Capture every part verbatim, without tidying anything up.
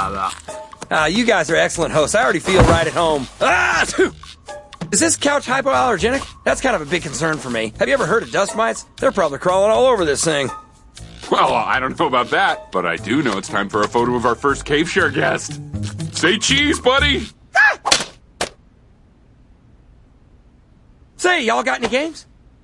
Ah, you guys are excellent hosts. I already feel right at home. Ah! Is this couch hypoallergenic? That's kind of a big concern for me. Have you ever heard of dust mites? They're probably crawling all over this thing. Well, I don't know about that, but I do know it's time for a photo of our first cave share guest. Say cheese, buddy! Ah! Say, y'all got any games?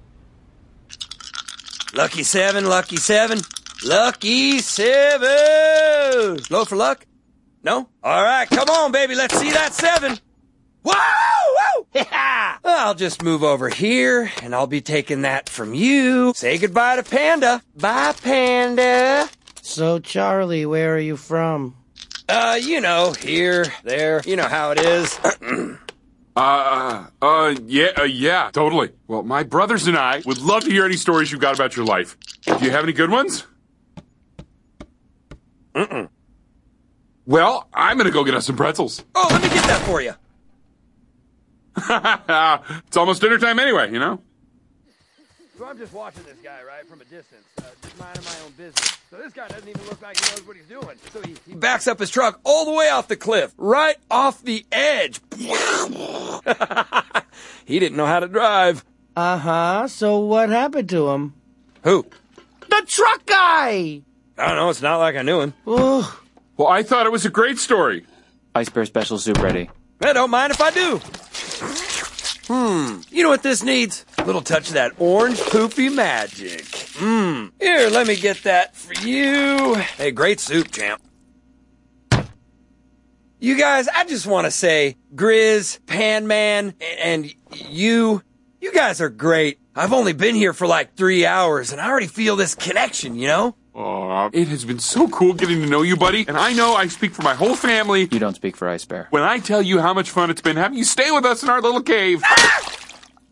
Lucky seven, lucky seven, lucky seven! Low for luck? No? Alright, come on, baby, let's see that seven! Whoa! Whoa! Yeah! I'll just move over here, and I'll be taking that from you. Say goodbye to Panda. Bye, Panda. So, Charlie, where are you from? Uh, you know, here, there, you know how it is. uh, uh, yeah, uh, yeah, totally. Well, my brothers and I would love to hear any stories you've got about your life. Do you have any good ones? Mm-mm. Well, I'm gonna go get us some pretzels. Oh, let me get that for you. It's almost dinner time anyway, you know? So I'm just watching this guy, right, from a distance, uh, just minding my own business. So this guy doesn't even look like he knows what he's doing. So he, he backs up his truck all the way off the cliff, right off the edge. He didn't know how to drive. Uh-huh, so what happened to him? Who? The truck guy! I don't know, it's not like I knew him. Ugh. Well, I thought it was a great story. Ice Bear special soup ready. I don't mind if I do. Hmm, you know what this needs? A little touch of that orange poofy magic. Hmm, here, let me get that for you. Hey, great soup, champ. You guys, I just want to say, Grizz, Pan Man, and you, you guys are great. I've only been here for like three hours, and I already feel this connection, you know? Aw, it has been so cool getting to know you, buddy. And I know I speak for my whole family You don't speak for Ice Bear. when I tell you how much fun it's been having you stay with us in our little cave. Ah!